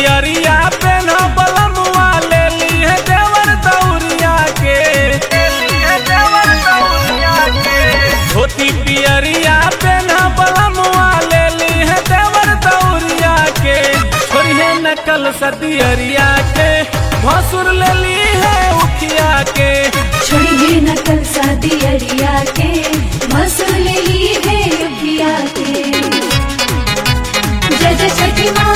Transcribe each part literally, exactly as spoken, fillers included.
पियरिया पेन्ह बलमुआ ले ली है देवर दौरिया के धोती पियरिया पेन्ह बलमुआ ले ली है देवर दौरिया के छोड़िए नकल सदियरिया के भसुर ले ली है उखिया के छोड़िए नकल सदियरिया के भसुर ले ली है उखिया के। जय जय छठी माँ,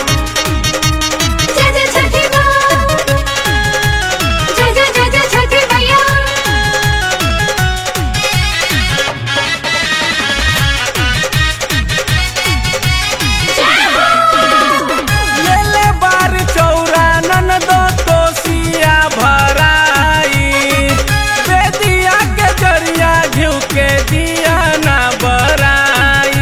जय जय छठी माँ, जय जय जय जय छठी मैया। ले ले बार चौरा ननदो कोसिया भराई बेदिया के जरिया घिउ के दिया ना बराई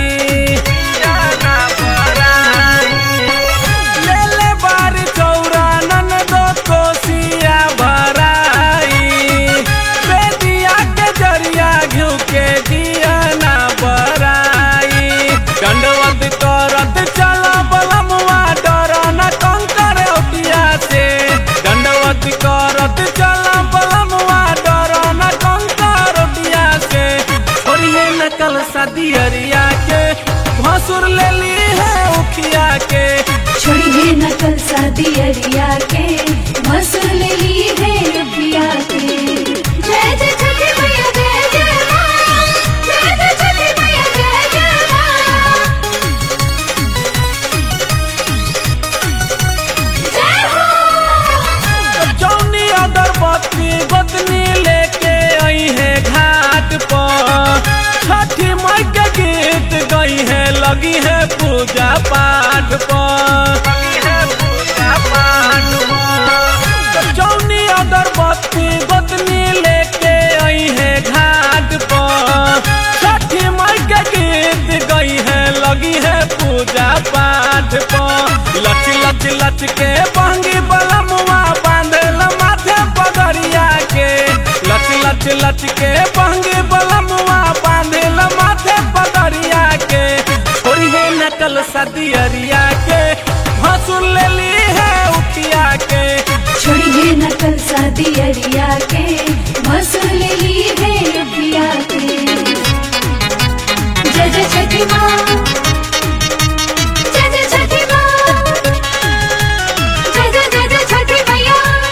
ले ले बार चौरा ननदो कोसिया भराई बेदिया के जरिया घिउ के दिया ना बराई दंडवत करत चला बलमुआ डर न कंकर ओटिया से दंडवत करत चला बलमुआ डर न कंकर ओटिया से छोड़िए नकल सदियरिया के भसुर ले ली है उखिया के छोड़िए नकल सदियरिया के भसुर ले ली है उखिया के। जय जय छठी मैया जय जय माँ, जय जय छठी मैया जय जय माँ। जय हो। जौनी अगरबत्ती गोतनी लेके आई है घाट पर छठी माई के गीत गई है लगी है पूजा पाठ पर जौनी अगरबत्ती गोतनी लेके आई है घाट पर छठी माई के गीत गई है लगी है पूजा पाठ पर लच लच लच के बहंगी बलमुआ बांधल माथे पगड़िया के लच लच लच के बहंगी बलमुआ बांधल माथे पगड़िया के छोड़िए नकल सदियरिया के भसुर ले ली है उखिया के छोड़िए नकल सदियरिया के भसुर ले ली है उखिया के। जय जय छठी माँ, जय जय छठी माँ, जय जय जय जय छठी मैया।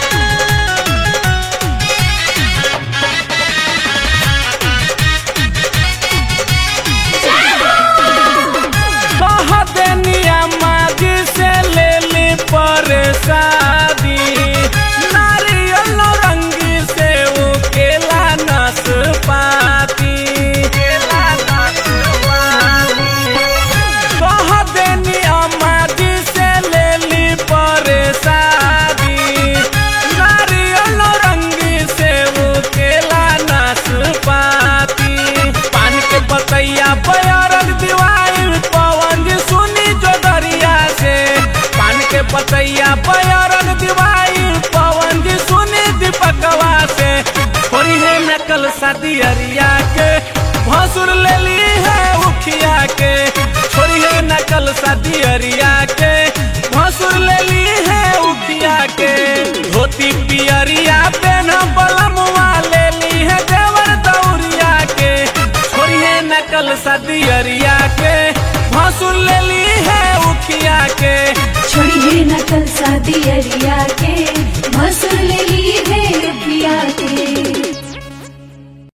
कह देनिया माजी से ले ली परसादी नारियल नौरंगी से वो केला नाशपाती कह देनिया माजी से ले ली परसादी नारियल नौरंगी से वो केला नाशपाती पान के बतैया बयारक दिवाई पवन जी सुनी जोदरिया से पान के बतैया बयारक दिवाई पवन जी सुनी दीपकवा से थोड़ी है नकल सदियरिया के भसुर ले ली है उखिया के छोड़ी है नकल सदियरिया के भसुर ले ली है उखिया के धोती पियरिया पेन्ह बलमुआ ले ली है देवर दौरिया के छोड़ी है नकल सदियरिया के भसुर ले ली है उखिया के छोड़िए नकल सदियरिया के भसुर ले ली